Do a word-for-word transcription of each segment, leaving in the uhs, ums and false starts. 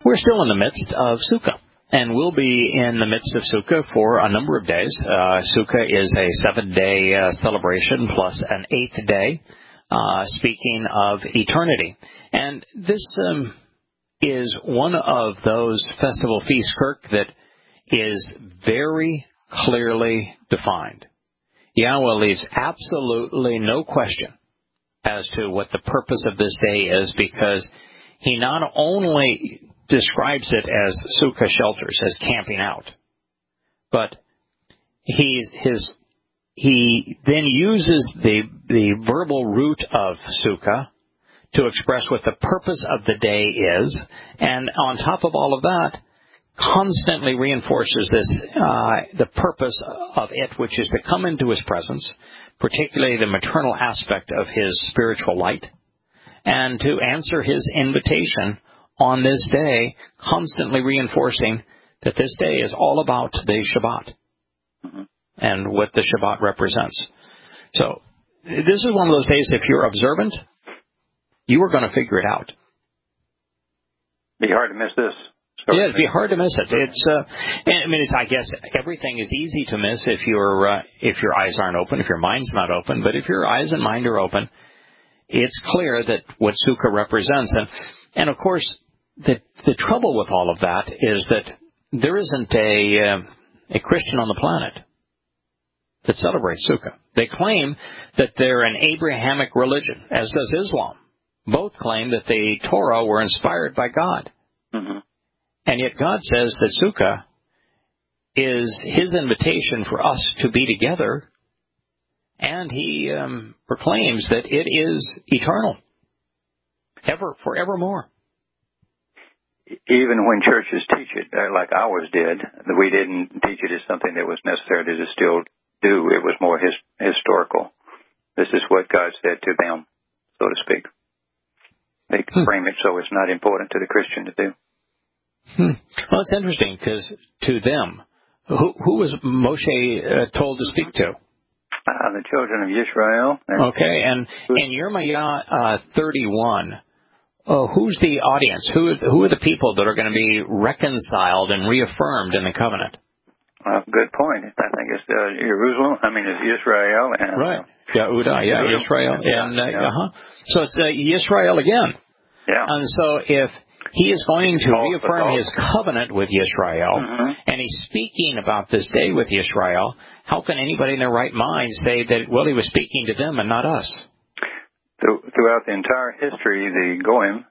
We're still in the midst of Sukkah, and we'll be in the midst of Sukkah for a number of days. Uh, Sukkah is a seven-day uh, celebration plus an eighth day, uh, speaking of eternity. And this um, is one of those festival feasts, Kirk, that is very clearly defined. Yahweh leaves absolutely no question as to what the purpose of this day is, because he not only describes it as sukkah shelters, as camping out, but he's, his, he then uses the, the verbal root of sukkah to express what the purpose of the day is, and on top of all of that, constantly reinforces this, uh, the purpose of it, which is to come into his presence, particularly the maternal aspect of his spiritual light, and to answer his invitation on this day, constantly reinforcing that this day is all about the Shabbat mm-hmm. and what the Shabbat represents. So this is one of those days, if you're observant, you are going to figure it out. Be hard to miss this. Yeah, it'd be hard to miss it. It's, uh, I mean, it's, I guess everything is easy to miss if your uh, if your eyes aren't open, if your mind's not open. But if your eyes and mind are open, it's clear that what Sukkah represents. And, and of course, the the trouble with all of that is that there isn't a uh, a Christian on the planet that celebrates Sukkah. They claim that they're an Abrahamic religion, as does Islam. Both claim that the Torah were inspired by God. Mm-hmm. And yet God says that Sukkah is his invitation for us to be together, and he um, proclaims that it is eternal, ever, forevermore. Even when churches teach it, like ours did, we didn't teach it as something that was necessary to still do. It was more his, historical. This is what God said to them, so to speak. They hmm. frame it so it's not important to the Christian to do. Hmm. Well, it's interesting because to them, who, who was Moshe uh, told to speak to? Uh, the children of Israel. Okay, and in Yirmiah uh, thirty-one, oh, who's the audience? Who is, who are the people that are going to be reconciled and reaffirmed in the covenant? Uh, good point. I think it's uh, Jerusalem. I mean, it's Israel. And, right. Uh, Yehuda, yeah, Jerusalem. Israel. Yeah, and uh, yeah. uh-huh. So it's uh, Israel again. Yeah. And so if he is going to reaffirm his covenant with Yisrael, mm-hmm. and he's speaking about this day with Yisrael, how can anybody in their right mind say that, well, he was speaking to them and not us? Throughout the entire history, the Goyim,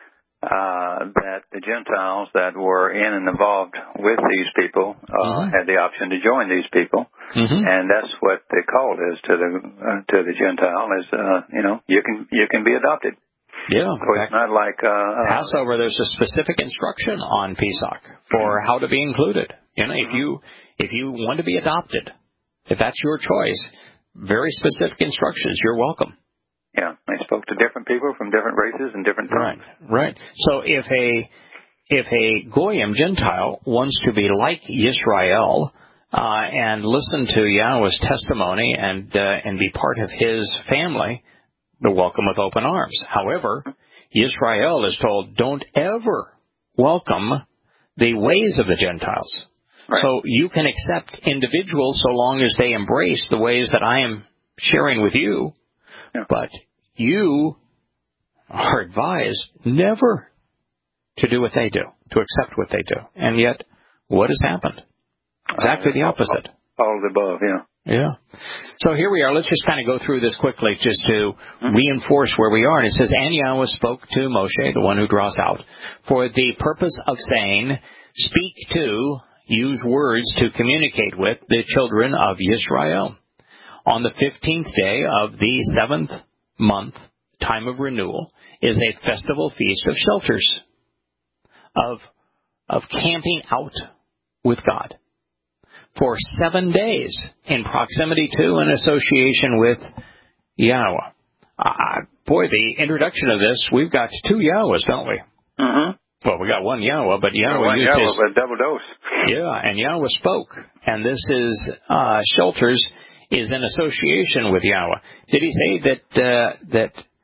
uh, that the Gentiles that were in and involved with these people uh, mm-hmm. had the option to join these people, mm-hmm. and that's what the call is to the uh, to the Gentile is, uh, you know, you can you can be adopted. Yeah. So it's not like uh, Passover. There's a specific instruction on Pesach for how to be included. You know, if you if you want to be adopted, if that's your choice, very specific instructions. You're welcome. Yeah, they spoke to different people from different races and different times. Right, right. So if a if a Goyim Gentile wants to be like Yisrael uh, and listen to Yahweh's testimony and uh, and be part of His family, they're welcome with open arms. However, Israel is told, don't ever welcome the ways of the Gentiles. Right. So you can accept individuals so long as they embrace the ways that I am sharing with you, yeah. but you are advised never to do what they do, to accept what they do. And yet, what has happened? Exactly uh, the opposite. All, all of the above, yeah. Yeah. So here we are. Let's just kind of go through this quickly just to mm-hmm. reinforce where we are. And it says, and Yahweh spoke to Moshe, the one who draws out, for the purpose of saying, speak to, use words to communicate with the children of Yisrael. On the fifteenth day of the seventh month, time of renewal, is a festival feast of shelters, of, of camping out with God. For seven days in proximity to and association with Yahweh. Uh, boy, the introduction of this, we've got two Yahwehs, don't we? Mm-hmm. Well, we got one Yahweh, but Yahweh one used Yahweh, his... but double dose. Yeah, and Yahweh spoke. And this is, uh, shelters is in association with Yahweh. Did he say that, uh, that,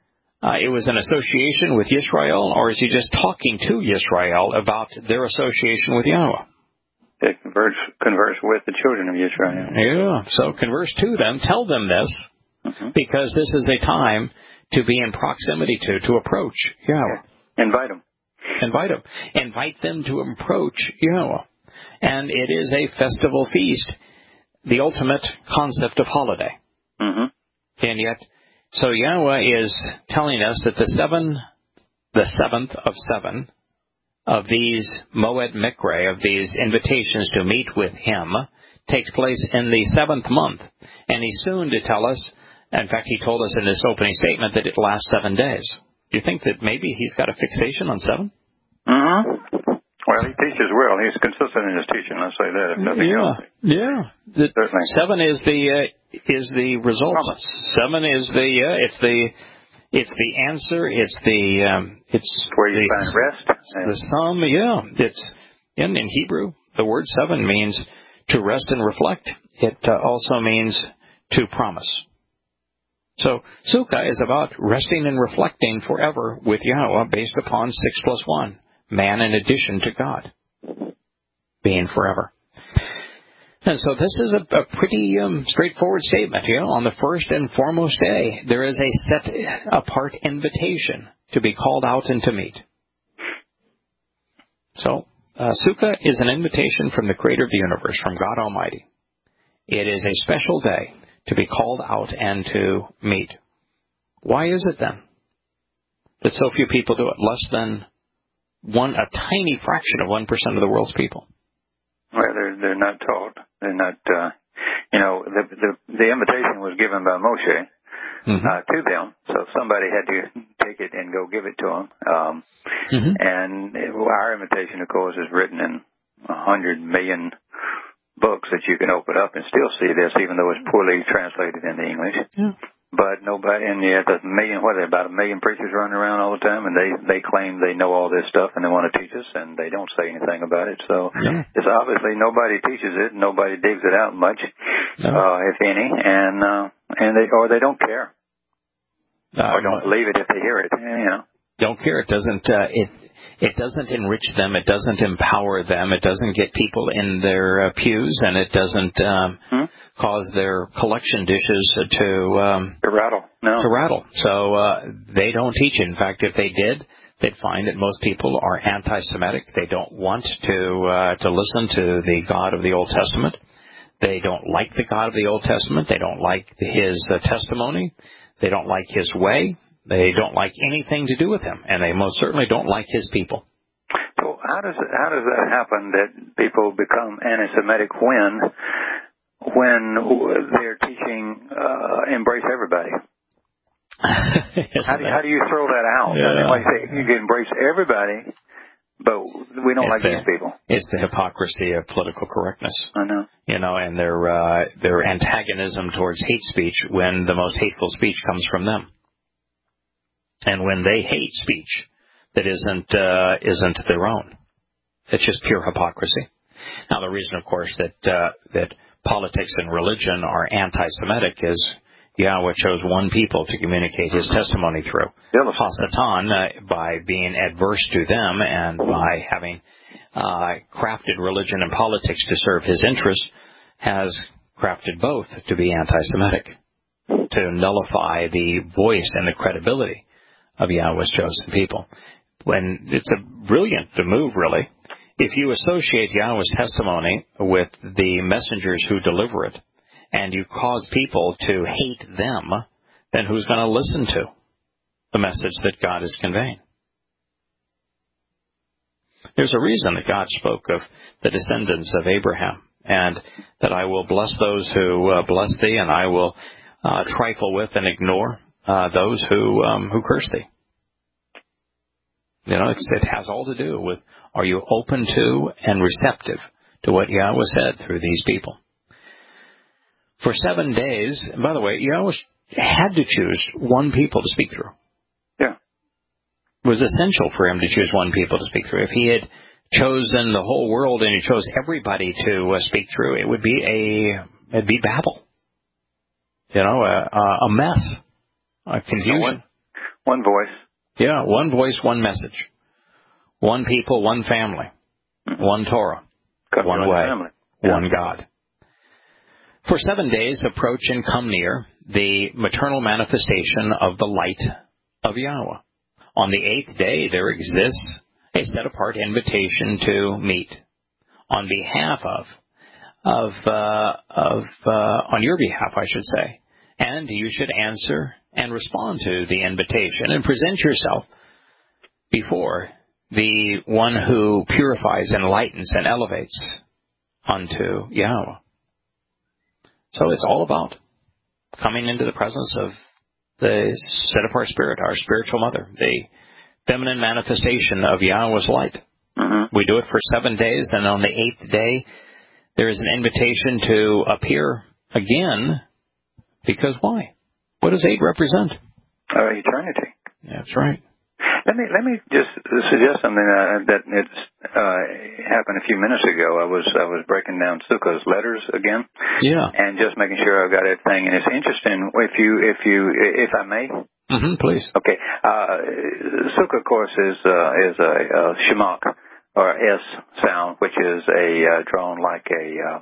uh, it was an association with Yisrael, or is he just talking to Yisrael about their association with Yahweh? They converse, converse with the children of Yisrael. Yeah, so converse to them, tell them this, mm-hmm. because this is a time to be in proximity to, to approach Yahweh. Invite them. Invite them. Invite them to approach Yahweh. And it is a festival feast, the ultimate concept of holiday. Mm-hmm. And yet, so Yahweh is telling us that the seven, the seventh of seven of these Moed Mikre, of these invitations to meet with Him, takes place in the seventh month. And He's soon to tell us, in fact, He told us in this opening statement that it lasts seven days. Do you think that maybe He's got a fixation on seven? Mm-hmm. Well, He teaches well. He's consistent in His teaching. I'll say that, if nothing yeah, else. Yeah, the, Certainly. Seven is the uh, is the result. Promise. Seven is the uh, it's the it's the answer. It's the um, it's where you the, find rest. The sum. Yeah, it's in in Hebrew. The word seven means to rest and reflect. It uh, also means to promise. So Sukkah is about resting and reflecting forever with Yahweh, based upon six plus one, man in addition to God, being forever. And so this is a, a pretty um, straightforward statement. You know, on the first and foremost day, there is a set apart invitation to be called out and to meet. So uh, Sukkah is an invitation from the Creator of the universe, from God Almighty. It is a special day to be called out and to meet. Why is it then that so few people do it? Less than one, a tiny fraction of one percent of the world's people. Well, they're they're not taught. They're not. Uh, you know, the the the invitation was given by Moshe mm-hmm. uh, to them, so somebody had to take it and go give it to them. Um, mm-hmm. And it, our invitation, of course, is written in a hundred million books that you can open up and still see this, even though it's poorly translated into English. Yeah. But nobody, and yet there's a million, what are there, about a million preachers running around all the time, and they, they claim they know all this stuff and they want to teach us, and they don't say anything about it. So yeah. it's obviously nobody teaches it, nobody digs it out much, no. uh, if any, and, uh, and they, or they don't care. Uh, or don't believe it if they hear it, you know. Don't care. It doesn't, uh, it, it doesn't enrich them. It doesn't empower them. It doesn't get people in their uh, pews, and it doesn't um, hmm? cause their collection dishes to um, to rattle. No. To rattle. So uh, they don't teach it. In fact, if they did, they'd find that most people are anti-Semitic. They don't want to uh, to listen to the God of the Old Testament. They don't like the God of the Old Testament. They don't like His uh, testimony. They don't like His way. They don't like anything to do with Him, and they most certainly don't like His people. So how does it, how does that happen that people become anti-Semitic when when they're teaching uh, embrace everybody? how do you, how do you throw that out? Yeah. I mean, like you say, you can embrace everybody, but we don't it's like the, these people. It's the hypocrisy of political correctness. I know. You know, and their uh, their antagonism towards hate speech when the most hateful speech comes from them. And when they hate speech that isn't uh, isn't their own, it's just pure hypocrisy. Now, the reason, of course, that uh, that politics and religion are anti-Semitic is Yahweh chose one people to communicate His testimony through. Hasatan, uh, by being adverse to them and by having uh, crafted religion and politics to serve His interests, has crafted both to be anti-Semitic, to nullify the voice and the credibility of Yahweh's chosen people. When it's a brilliant move, really. If you associate Yahweh's testimony with the messengers who deliver it, and you cause people to hate them, then who's going to listen to the message that God is conveying? There's a reason that God spoke of the descendants of Abraham, and that I will bless those who uh, bless thee, and I will uh, trifle with and ignore Uh, those who um, who curse thee. You know, it's, it has all to do with, are you open to and receptive to what Yahweh said through these people? For seven days, and by the way, Yahweh had to choose one people to speak through. Yeah. It was essential for Him to choose one people to speak through. If He had chosen the whole world and He chose everybody to uh, speak through, it would be a, it'd be Babel. You know, a, a mess. Uh, confusion. No one, One voice. Yeah, one voice, one message. One people, one family. Mm-hmm. One Torah. Come one way. Family. Yeah. One God. For seven days approach and come near the maternal manifestation of the light of Yahweh. On the eighth day there exists a set-apart invitation to meet on behalf of, of, uh, of, uh, on your behalf, I should say. And you should answer and respond to the invitation and present yourself before the one who purifies, enlightens, and elevates unto Yahweh. So it's all about coming into the presence of the set-apart spirit, our spiritual mother, the feminine manifestation of Yahweh's light. Mm-hmm. We do it for seven days, and on the eighth day, there is an invitation to appear again, because why? What does eight represent? Uh, eternity. That's right. Let me let me just suggest something uh, that it's uh, happened a few minutes ago. I was I was breaking down Sukkah's letters again, yeah, and just making sure I've got everything. And it's interesting if you if you if I may, mm-hmm, please. Okay, uh, Sukkah, of course, is uh, is a, a shemach or S sound, which is a uh, drawn like a uh,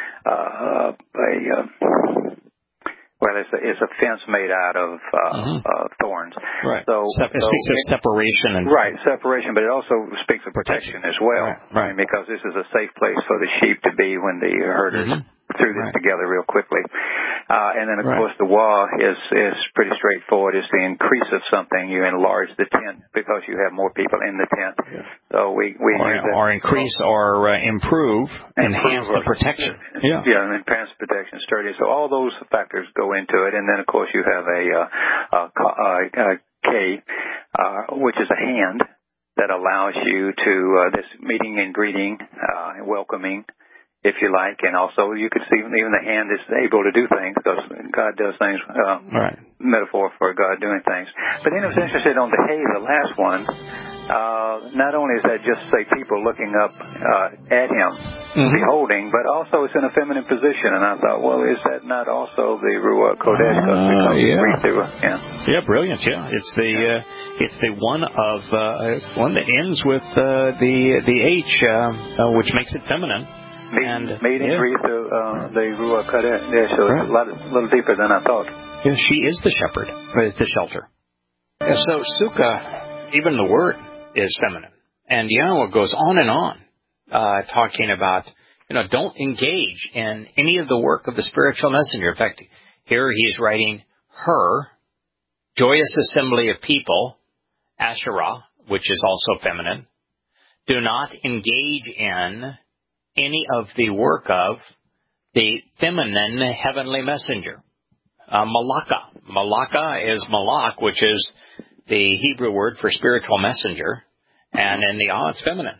uh, a uh, well, it's a, it's a fence made out of uh, mm-hmm. uh, thorns. Right. So, it so speaks of separation and right separation, but it also speaks of protection, protection as well. Right. Right. I mean, because this is a safe place for the sheep to be when the herders mm-hmm. threw this right. together real quickly. Uh, and then, of right. course, the wah is is pretty straightforward. It's the increase of something. You enlarge the tent because you have more people in the tent. Yeah. So we we or, use that. or increase or uh, improve, improve, enhance or, the protection. Yeah, yeah, enhance protection, sturdy. So all those factors go into it. And then, of course, you have a, uh, a, a, a K, uh, which is a hand that allows you to uh, this meeting and greeting, uh, and welcoming, if you like, and also you could see even the hand is able to do things because God does things, uh, right. metaphor for God doing things. But then I was interested on the hay, the last one. Uh, not only is that just, say, people looking up uh, at him, mm-hmm. beholding, but also it's in a feminine position. And I thought, well, is that not also the Ruach Kodesh? Uh, yeah. Through, yeah. Yeah, brilliant. Yeah, it's the yeah. Uh, it's the one of uh, one that ends with uh, the the H, uh, uh, which makes it feminine. Meet and, meet and yeah. greet the, uh, the Ruach Kodesh. Yeah, so right. it's a lot, a little deeper than I thought. Yeah, she is the shepherd, is the shelter. Yeah, so Sukkah, even the word is feminine, and Yahweh goes on and on, uh, talking about, you know, don't engage in any of the work of the spiritual messenger. In fact, here he's writing her joyous assembly of people, Asherah, which is also feminine. Do not engage in any of the work of the feminine heavenly messenger, uh, Malaka. Malaka is Malak, which is the Hebrew word for spiritual messenger, and in the Ah, it's feminine.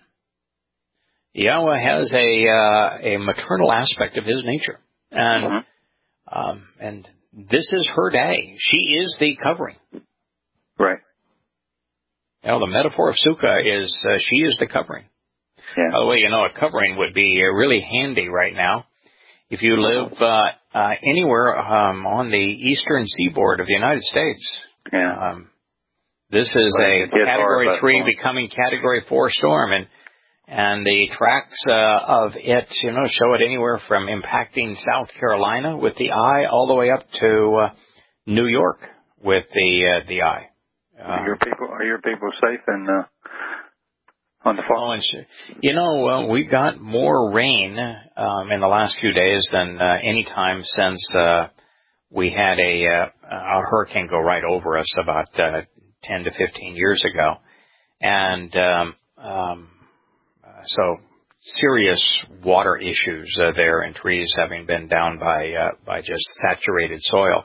Yahweh has a uh, a maternal aspect of his nature, and mm-hmm. um, and this is her day. She is the covering. Right. You know, the metaphor of Sukkah is uh, she is the covering. Yeah. By the way, you know, a covering would be really handy right now. If you live uh, uh, anywhere um, on the eastern seaboard of the United States, yeah. um, this is well, a Category three becoming Category four storm, and and the tracks uh, of it, you know, show it anywhere from impacting South Carolina with the eye all the way up to uh, New York with the uh, the eye. Uh, are your people are your people safe and uh, on the farm? Oh, you know, uh, we got more rain um, in the last few days than uh, any time since uh, we had a uh, a hurricane go right over us about uh, ten to fifteen years ago, and um, um, so serious water issues uh, there, and trees having been down by uh, by just saturated soil.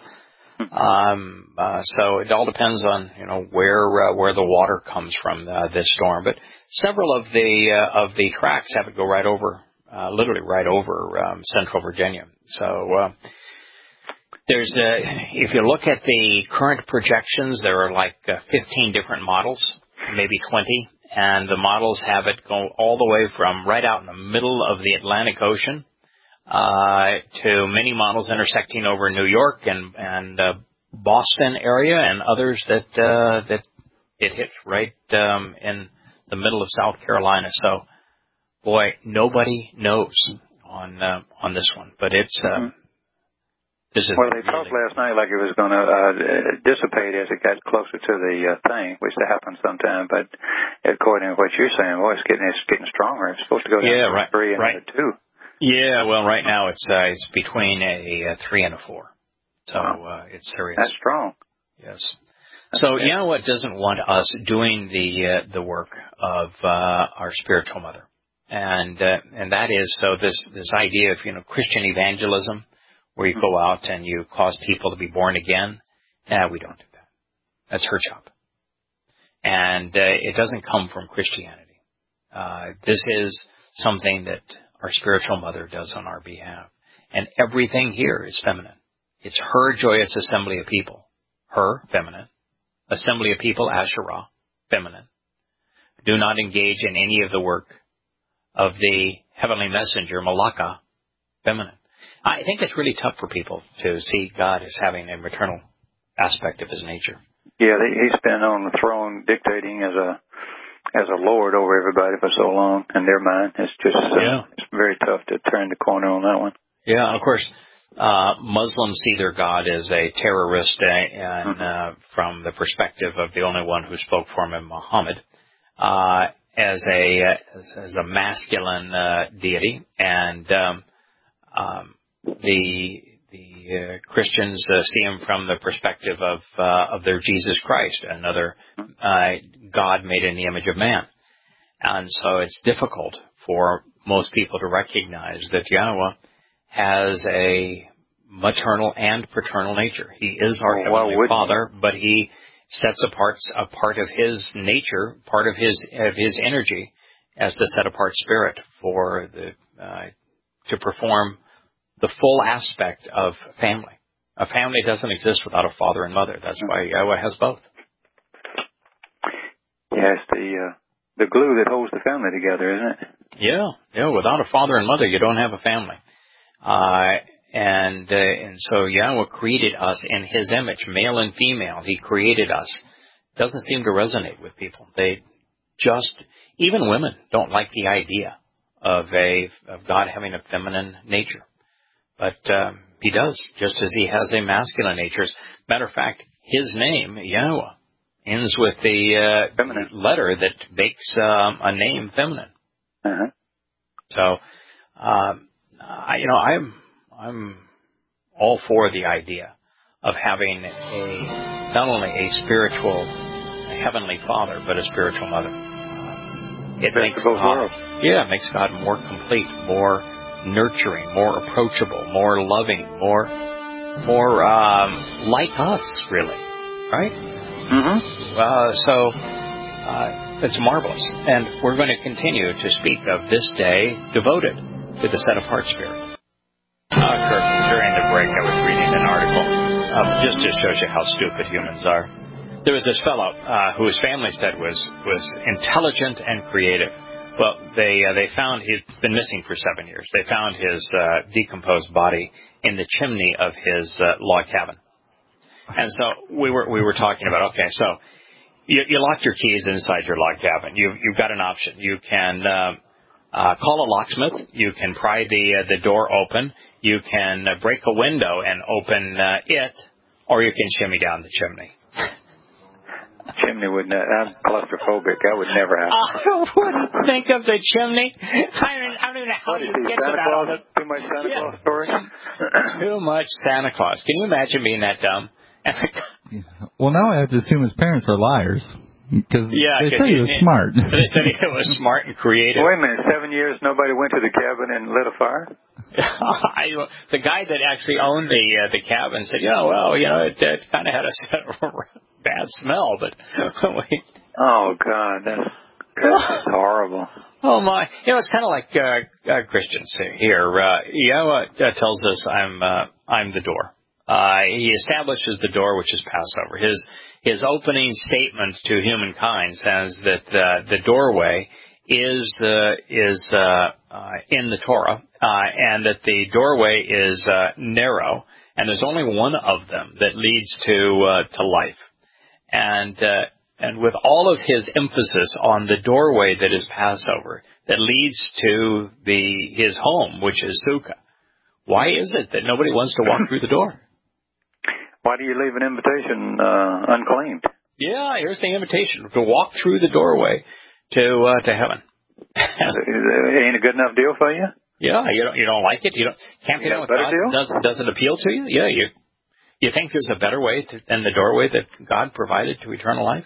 Um, uh, so it all depends on, you know, where uh, where the water comes from uh, this storm. But several of the uh, of the tracks have it go right over, uh, literally right over um, Central Virginia. So uh, there's uh, if you look at the current projections, there are like uh, fifteen different models, maybe twenty, and the models have it go all the way from right out in the middle of the Atlantic Ocean. Uh, to many models intersecting over New York and, and uh, Boston area, and others that uh, that it hits right um, in the middle of South Carolina. So, boy, nobody knows on uh, on this one, but it's. Uh, mm-hmm. This is well, they really talked last night like it was going to uh, dissipate as it got closer to the uh, thing, which happens sometime. But according to what you're saying, well, it's getting it's getting stronger. It's supposed to go down yeah, to right, three and right. a two. Yeah, well, right now it's uh, it's between a, a three and a four, so uh, it's serious. That's strong. Yes. So you know what doesn't want us doing the uh, the work of uh, our spiritual mother, and uh, and that is so this this idea of you know Christian evangelism, where you go out and you cause people to be born again. Nah, we don't do that. That's her job. And uh, it doesn't come from Christianity. Uh, this is something that our spiritual mother does on our behalf. And everything here is feminine. It's her joyous assembly of people. Her, feminine. Assembly of people, Asherah, feminine. Do not engage in any of the work of the heavenly messenger, Malaka, feminine. I think it's really tough for people to see God as having a maternal aspect of his nature. Yeah, he's been on the throne dictating as a as a lord over everybody for so long in their mind. It's just uh, yeah. it's very tough to turn the corner on that one. Yeah, and of course, uh, Muslims see their God as a terrorist, uh, and mm-hmm. uh, from the perspective of the only one who spoke for him, Muhammad, uh, as a as, as a masculine uh, deity, and um, um, the the uh, Christians uh, see him from the perspective of uh, of their Jesus Christ, another uh, God made in the image of man. And so it's difficult for most people to recognize that Yahweh has a maternal and paternal nature. He is our well, heavenly Father, but he sets apart a part of his nature, part of his of his energy, as the set apart spirit for the uh, to perform the full aspect of family. A family doesn't exist without a father and mother. That's why Yahweh has both. Yes, the uh, the glue that holds the family together, isn't it? Yeah, yeah. Without a father and mother, you don't have a family. Uh, and uh, and so Yahweh created us in His image, male and female. He created us. Doesn't seem to resonate with people. They just, even women, don't like the idea of a of God having a feminine nature. But um, He does, just as He has a masculine nature. As a matter of fact, His name, Yahweh, ends with the uh, feminine letter that makes um, a name feminine. Uh-huh. So, um, I, you know, I'm I'm all for the idea of having a not only a spiritual, a heavenly Father, but a spiritual mother. Uh, it makes God, yeah, it makes God more complete, more nurturing, more approachable, more loving, more more um, like us, really, right? Mm-hmm. Uh, so uh, it's marvelous, and we're going to continue to speak of this day devoted to the set-apart spirit. Uh, Kirk, during the break, I was reading an article. Uh, just just shows you how stupid humans are. There was this fellow uh, who his family said was was intelligent and creative. Well, they uh, they found he'd been missing for seven years. They found his uh, decomposed body in the chimney of his uh, log cabin. And so we were we were talking about, okay, so you, you locked your keys inside your log cabin. You, you've got an option. You can uh, uh, call a locksmith. You can pry the uh, the door open. You can uh, break a window and open uh, it, or you can shimmy down the chimney. Chimney would not. I'm claustrophobic. That would never happen. I wouldn't think of the chimney. I don't, I don't even know how what you is he, get Santa to that. Claus? On the, Too much Santa yeah. Claus story? Too much Santa Claus. Can you imagine being that dumb? Well, now I have to assume his parents are liars. Because yeah, they said he was it, smart. They said he was smart and creative. Wait a minute. Seven years, nobody went to the cabin and lit a fire? I, the guy that actually owned the uh, the cabin said, yeah, well, you know, it, it kind of had a bad smell, but wait. Oh, God, that's, that's horrible. Oh, my. You know, it's kind of like uh, uh, Christians here. Uh, Yahweh uh, tells us, I'm uh, I'm the door. Uh, he establishes the door, which is Passover. His his opening statement to humankind says that uh, the doorway is uh, is uh, uh, in the Torah, uh, and that the doorway is uh, narrow, and there's only one of them that leads to uh, to life. And uh, and with all of his emphasis on the doorway that is Passover, that leads to the his home, which is Sukkah, why is it that nobody wants to walk through the door? Why do you leave an invitation uh, unclaimed? Yeah, here's the invitation to walk through the doorway to uh, to heaven. Ain't a good enough deal for you? Yeah, you don't you don't like it. You don't can't get on with God. Does does it appeal to you? Yeah, you you think there's a better way to, than the doorway that God provided to eternal life?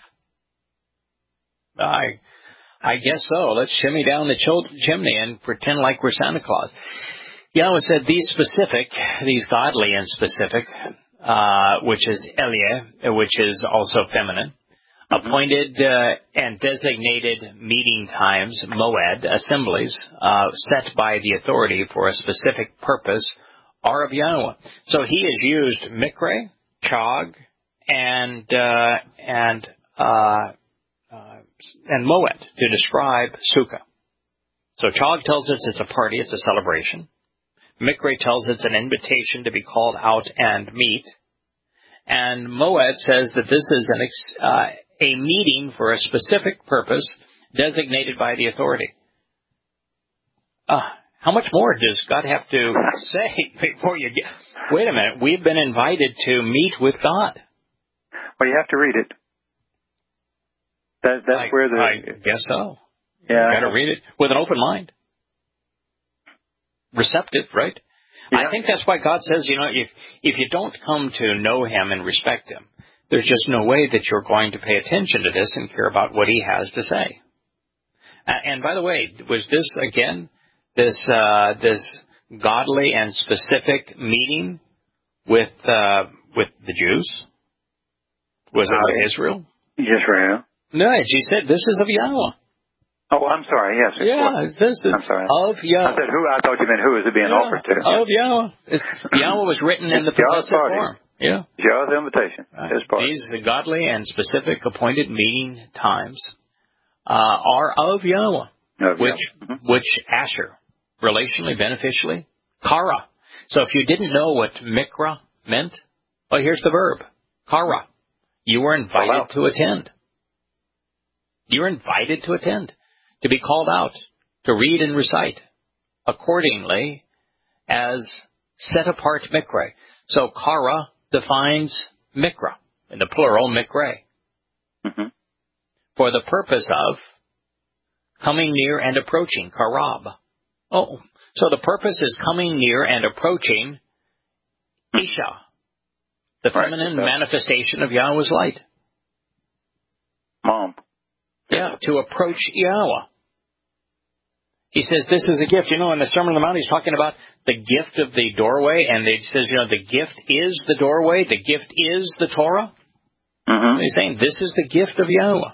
I I guess so. Let's shimmy down the chil- chimney and pretend like we're Santa Claus. Yahweh said these specific, these godly and specific, uh, which is Elia, which is also feminine, appointed uh, and designated meeting times, moed, assemblies, uh, set by the authority for a specific purpose, are of Yahweh. So he has used mikre, chog, and uh, and uh, uh, and moed to describe sukkah. So chog tells us it's a party, it's a celebration. Mikre tells it's an invitation to be called out and meet. And moed says that this is an ex- uh, a meeting for a specific purpose designated by the authority. Uh, how much more does God have to say before you get... Wait a minute, we've been invited to meet with God. Well, you have to read it. That, that's I, where the... I guess so. Yeah. You've got to read it with an open mind. Receptive, right? Yeah. I think that's why God says, you know, if if you don't come to know Him and respect Him, there's just no way that you're going to pay attention to this and care about what He has to say. Uh, and by the way, was this, again, this uh, this godly and specific meeting with uh, with the Jews? Was it with Israel? Israel. No, she said, this is of Yahweh. Oh, I'm sorry. Yes. Yeah, this is I'm sorry. of Yahweh. I said who? I thought you meant who is it being yeah, offered to? Of Yahweh. It's, Yahweh was written in the possessive form. Yeah. Yahweh's invitation. Right. His part. These godly and specific appointed meeting times uh, are of Yahweh, of which Yahweh. Mm-hmm. which Asher, relationally, beneficially, kara. So if you didn't know what mikra meant, well, here's the verb, kara. You were invited well, to attend. You were invited to attend. To be called out, to read and recite, accordingly as set apart mikre. So kara defines mikra, in the plural mikre, mm-hmm. for the purpose of coming near and approaching, karab. Oh, so the purpose is coming near and approaching Isha, the right. feminine manifestation of Yahweh's light. Mom. Yeah, to approach Yahweh. He says this is a gift. You know, in the Sermon on the Mount, he's talking about the gift of the doorway, and he says, you know, the gift is the doorway, the gift is the Torah. Mm-hmm. He's saying this is the gift of Yahweh.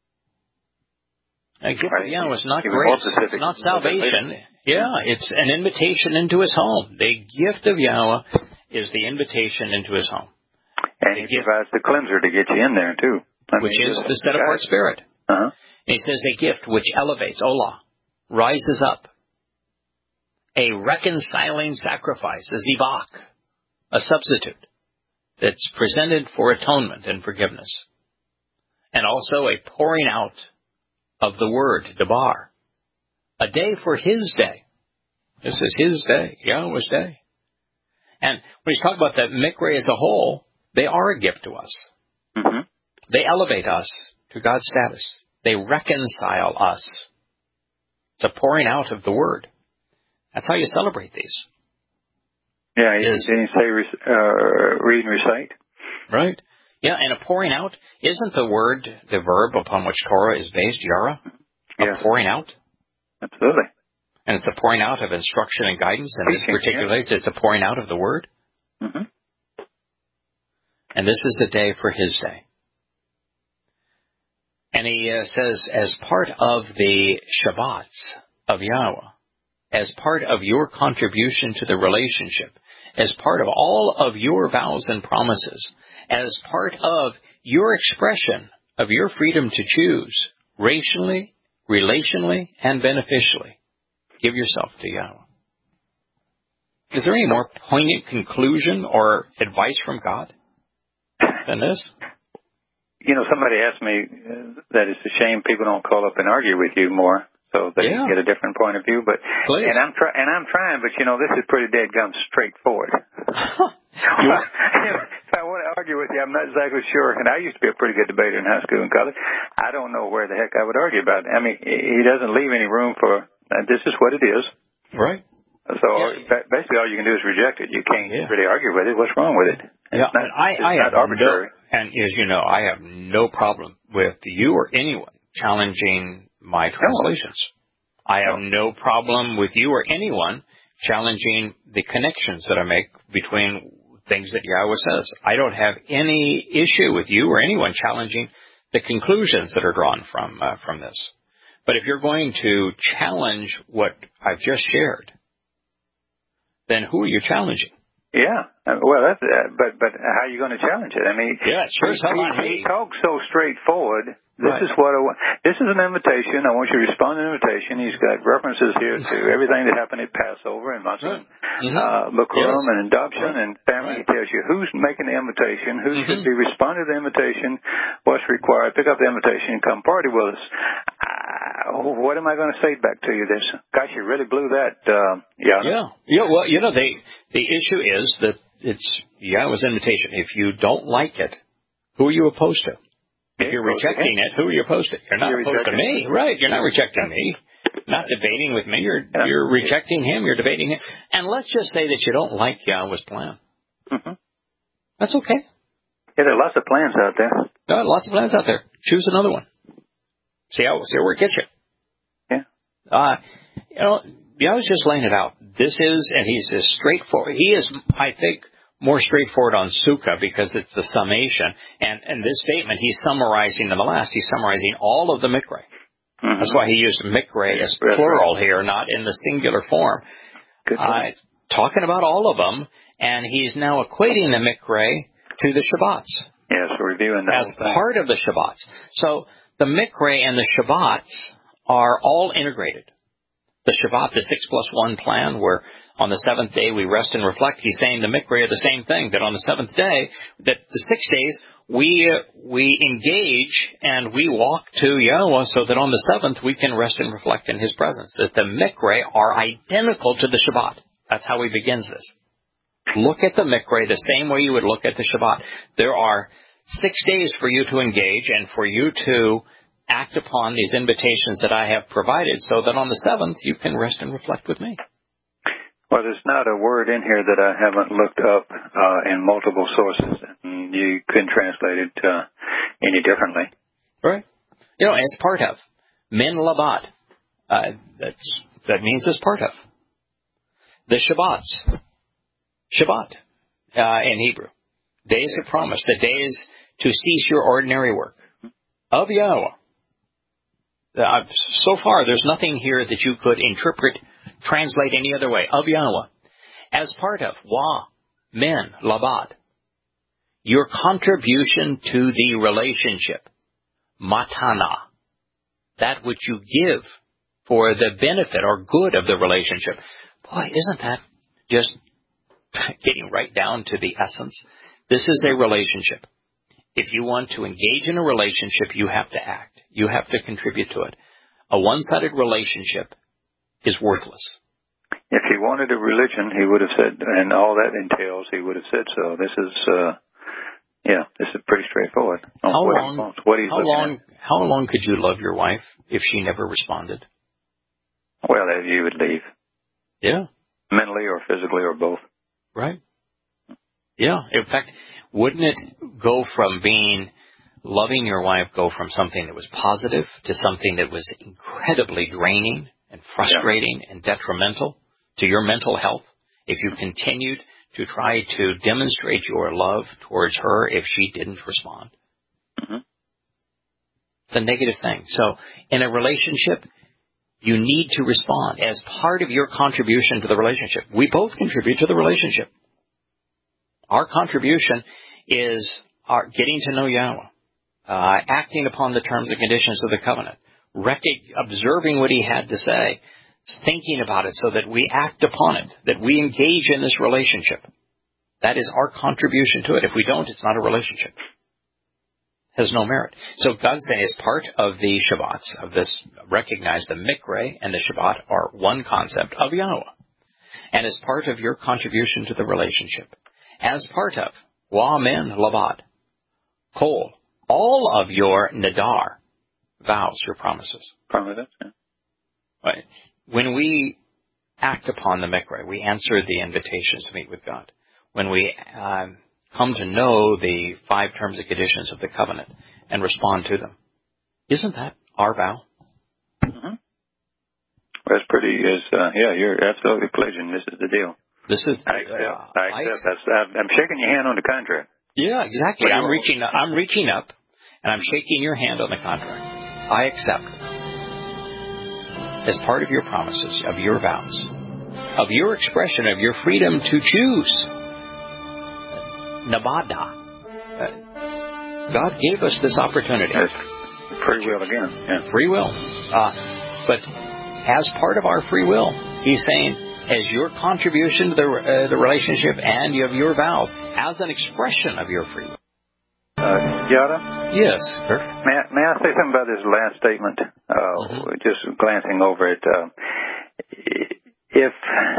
A gift right. of Yahweh is not Even grace, it's not salvation. Yeah, it's an invitation into His home. The gift of Yahweh is the invitation into His home. And He provides the cleanser to get you in there, too. I which mean, is the set-apart spirit. Uh-huh. And he says a gift which elevates, olah, rises up. A reconciling sacrifice, a zivach, a substitute that's presented for atonement and forgiveness. And also a pouring out of the word, debar, a day for His day. This is His day, Yahweh's day. And when he's talking about that mikre as a whole, they are a gift to us. Mm-hmm. They elevate us to God's status. They reconcile us. It's a pouring out of the Word. That's how you celebrate these. Yeah, you didn't say uh, read and recite. Right. Yeah, and a pouring out, isn't the word the verb upon which Torah is based, yara? Yeah. A pouring out? Absolutely. And it's a pouring out of instruction and guidance. In this particular case, it's a pouring out of the Word. Mm-hmm. And this is the day for His day. And he uh, says, as part of the Shabbats of Yahweh, as part of your contribution to the relationship, as part of all of your vows and promises, as part of your expression of your freedom to choose, racially, relationally, and beneficially, give yourself to Yahweh. Is there any more poignant conclusion or advice from God than this? You know, somebody asked me that it's a shame people don't call up and argue with you more, so they yeah. get a different point of view. But Please. and I'm try and I'm trying, but you know, this is pretty dead gum straightforward. If I want to argue with you, I'm not exactly sure. And I used to be a pretty good debater in high school and college. I don't know where the heck I would argue about it. I mean, he doesn't leave any room for uh, this is what it is. Right. So yeah. basically, all you can do is reject it. You can't yeah. really argue with it. What's wrong with it? It's yeah, not, I, it's I not have arbitrary. No, and as you know, I have no problem with you or anyone challenging my translations. No. I have no. no problem with you or anyone challenging the connections that I make between things that Yahweh says. I don't have any issue with you or anyone challenging the conclusions that are drawn from uh, from this. But if you're going to challenge what I've just shared, then who are you challenging? Yeah, well, that's, uh, but but how are you going to challenge it? I mean, yeah, sure. he, he, he talks so straightforward. This right. is what I want. This is an invitation. I want you to respond to an invitation. He's got references here to everything that happened at Passover and Matzah, right. mm-hmm. uh, Bikurim yes. and adoption right. and family. Right. He tells you who's making the invitation, who mm-hmm. should be responding to the invitation, what's required. Pick up the invitation and come party with us. Uh, what am I going to say back to you? This, gosh, you really blew that. Uh, yeah. Yeah. Yeah. Well, you know, they, the issue is that it's Yahweh's invitation. If you don't like it, who are you opposed to? If you're rejecting it, who are you opposed to? You're not you're opposed to me, right? You're not rejecting me. Not debating with me. You're yeah. you're rejecting him. You're debating him. And let's just say that you don't like Yahweh's plan. Mm-hmm. That's okay. Yeah, there are lots of plans out there. There are lots of plans out there. Choose another one. See how see where it gets you. Yeah. Uh, you know, Yahweh's just laying it out. This is, and he's as straightforward. He is, I think, more straightforward on Sukkah because it's the summation. And, and this statement, he's summarizing in the last, he's summarizing all of the Mikra. Mm-hmm. That's why he used Mikra as plural here, not in the singular form. Uh, talking about all of them, and he's now equating the Mikra to the Shabbats. Yes, we're reviewing that. As part of the Shabbats. So the Mikra and the Shabbats are all integrated. The Shabbat, the six plus one plan, where on the seventh day we rest and reflect. He's saying the Mikra are the same thing, that on the seventh day, that the six days, we uh, we engage and we walk to Yahweh so that on the seventh we can rest and reflect in His presence. That the Mikra are identical to the Shabbat. That's how he begins this. Look at the Mikra the same way you would look at the Shabbat. There are six days for you to engage and for you to act upon these invitations that I have provided so that on the seventh you can rest and reflect with me. Well, there's not a word in here that I haven't looked up uh, in multiple sources, and you couldn't translate it uh, any differently. Right. You know, as part of. Min Labat. Uh, that's, that means as part of. The Shabbats. Shabbat uh, in Hebrew. Days of promise. The days to cease your ordinary work. Of Yahweh. Uh, so far, there's nothing here that you could interpret, translate any other way. Of Yahweh. As part of. Wa. Min. Labad. Your contribution to the relationship. Matana. That which you give for the benefit or good of the relationship. Boy, isn't that just getting right down to the essence? This is a relationship. If you want to engage in a relationship, you have to act. You have to contribute to it. A one-sided relationship is worthless. If he wanted a religion, he would have said, and all that entails, he would have said so. This is, uh, yeah, this is pretty straightforward. How long, what he's how long, at. how long could you love your wife if she never responded? Well, you would leave. Yeah. Mentally or physically or both. Right. Yeah. In fact, wouldn't it go from being, loving your wife, go from something that was positive to something that was incredibly draining and frustrating yeah. and detrimental to your mental health if you continued to try to demonstrate your love towards her if she didn't respond? Mm-hmm. It's a negative thing. So in a relationship, you need to respond as part of your contribution to the relationship. We both contribute to the relationship. Our contribution is our getting to know Yahweh, uh, acting upon the terms and conditions of the covenant, rec- observing what He had to say, thinking about it so that we act upon it, that we engage in this relationship. That is our contribution to it. If we don't, it's not a relationship. It has no merit. So God's saying as part of the Shabbats, of this, recognize the Mikra and the Shabbat are one concept of Yahweh. And as part of your contribution to the relationship, as part of Wa'amin Labad, Kol, all of your Nadar, vows, your promises. Promises, yeah. Right. When we act upon the Mikra, we answer the invitations to meet with God. When we um, come to know the five terms and conditions of the covenant and respond to them, isn't that our vow? Mm-hmm. That's pretty. Is uh, yeah, you're absolutely pledging. This is the deal. This is. I accept. Uh, I accept. That's, I'm shaking your hand on the contract. Yeah, exactly. I'm reaching. I'm reaching up, and I'm shaking your hand on the contract. I accept, as part of your promises, of your vows, of your expression, of your freedom to choose. Nabada. Uh, God gave us this opportunity. Yes. Free will again. Yeah. Free will. Uh, but as part of our free will, He's saying, as your contribution to the uh, the relationship and of your vows, as an expression of your free will. Uh, Yada? Yes, sir. May I, may I say something about this last statement? Uh, mm-hmm. Just glancing over it. Uh, if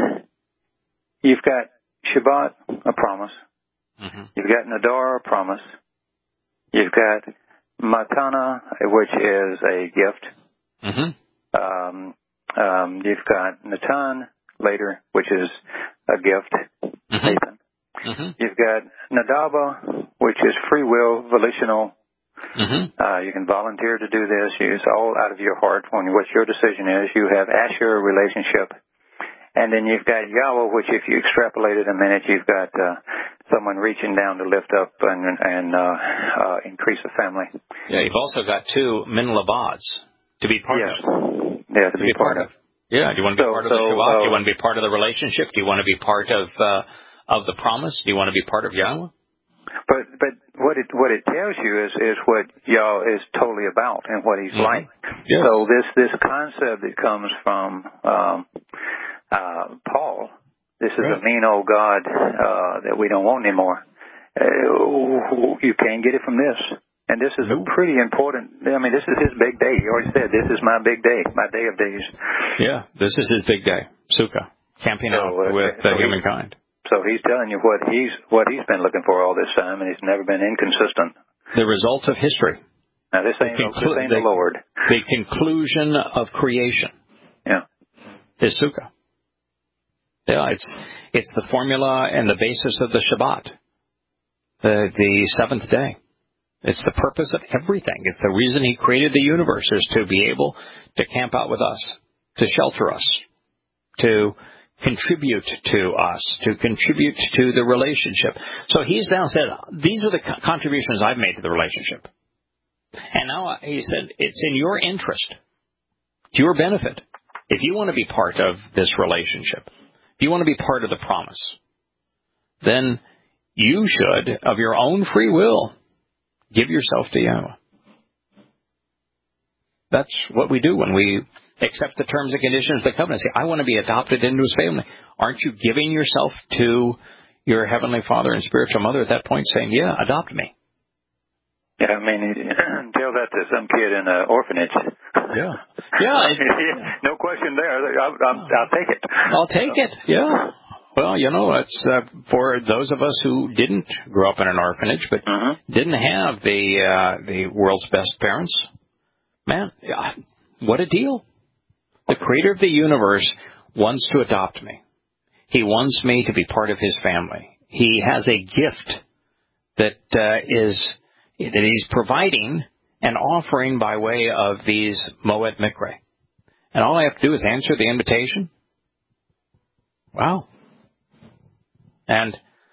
you've got Shabbat, a promise. Mm-hmm. You've got Nadar, a promise. You've got Matana, which is a gift. Mm-hmm. Um, um, you've got Natan later, which is a gift. Mm-hmm. Nathan. Mm-hmm. You've got Nadaba, which is free will, volitional. Mm-hmm. Uh, you can volunteer to do this. It's all out of your heart. When what your decision is, you have Asher relationship, and then you've got Yahweh, which if you extrapolate it a minute, you've got uh, someone reaching down to lift up and, and uh, uh, increase a family. Yeah, you've also got two min labads to be part yes. of. Yeah, to, to be, be part, part of. of. Yeah, do you want to be so, part of the so, Shabbat? Uh, do you want to be part of the relationship? Do you want to be part of uh, of the promise? Do you want to be part of Yahweh? But but what it what it tells you is is what Yah is totally about and what He's mm-hmm. like. Yes. So this this concept that comes from um, uh, Paul, this is right. a mean old God uh, that we don't want anymore. Uh, you can't get it from this. And this is nope. a pretty important. I mean, this is His big day. He already said, "This is my big day, my day of days." Yeah, this is His big day, Sukkah, camping so, out uh, with uh, so humankind. So He's telling you what he's what he's been looking for all this time, and He's never been inconsistent. The results of history. Now this ain't, the, conclu- this ain't the, the Lord. The conclusion of creation. Yeah, is Sukkah. Yeah, it's it's the formula and the basis of the Shabbat, the the seventh day. It's the purpose of everything. It's the reason He created the universe, is to be able to camp out with us, to shelter us, to contribute to us, to contribute to the relationship. So He's now said, these are the co- contributions I've made to the relationship. And now He said, it's in your interest, to your benefit, if you want to be part of this relationship, if you want to be part of the promise, then you should, of your own free will, give yourself to Yahweh. That's what we do when we accept the terms and conditions of the covenant. Say, I want to be adopted into His family. Aren't you giving yourself to your Heavenly Father and spiritual mother at that point, saying, yeah, adopt me? Yeah, I mean, tell that to some kid in an orphanage. Yeah. Yeah. It, no question there. I'll, I'll, I'll take it. I'll take it, yeah. Well, you know, it's uh, for those of us who didn't grow up in an orphanage, but mm-hmm. didn't have the uh, the world's best parents. Man, what a deal. The Creator of the universe wants to adopt me. He wants me to be part of His family. He has a gift that uh, is that He's providing and offering by way of these Moed Mikra. And all I have to do is answer the invitation. Wow. And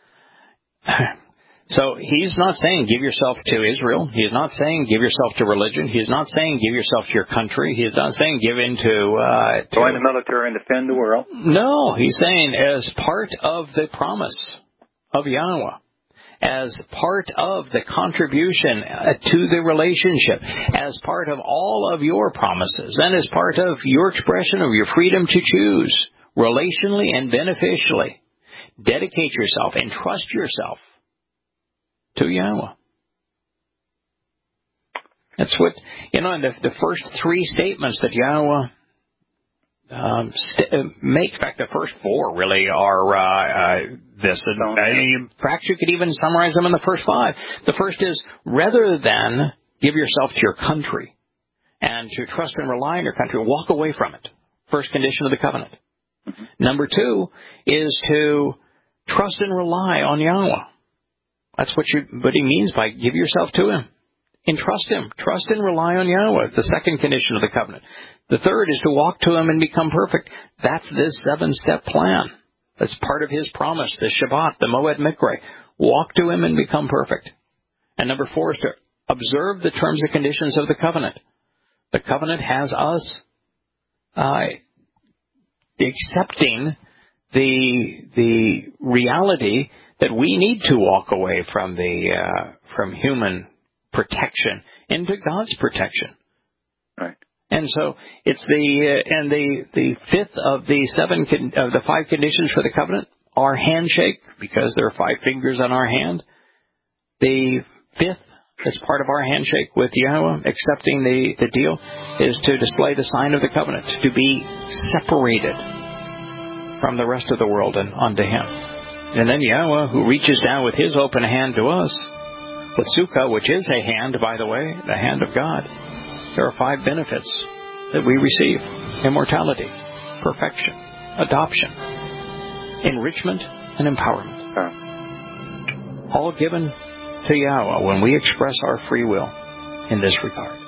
so He's not saying give yourself to Israel. He's not saying give yourself to religion. He's not saying give yourself to your country. He's not saying give into... Uh, to, join the military and defend the world. No, He's saying as part of the promise of Yahweh, as part of the contribution to the relationship, as part of all of your promises, and as part of your expression of your freedom to choose, relationally and beneficially. Dedicate yourself, entrust yourself to Yahweh. That's what, you know, the, the first three statements that Yahweh um, st- make, in fact, the first four really are uh, uh, this. And, uh, perhaps you could even summarize them in the first five. The first is, rather than give yourself to your country and to trust and rely on your country, walk away from it. First condition of the covenant. Number two is to trust and rely on Yahweh. That's what, you, what he means by give yourself to him. Entrust him. Trust and rely on Yahweh. The second condition of the covenant. The third is to walk to him and become perfect. That's this seven-step plan. That's part of his promise, the Shabbat, the Moed Mikre. Walk to him and become perfect. And number four is to observe the terms and conditions of the covenant. The covenant has us uh, accepting the the reality that we need to walk away from the uh, from human protection into God's protection. Right. And so it's the uh, and the the fifth of the seven con- of the five conditions for the covenant, our handshake, because there are five fingers on our hand. The fifth, as part of our handshake with Yahweh, accepting the, the deal, is to display the sign of the covenant, to be separated from the rest of the world and unto him. And then Yahweh, who reaches down with his open hand to us, with Sukkah, which is a hand, by the way, the hand of God, there are five benefits that we receive: immortality, perfection, adoption, enrichment, and empowerment. All given to Yahweh when we express our free will in this regard.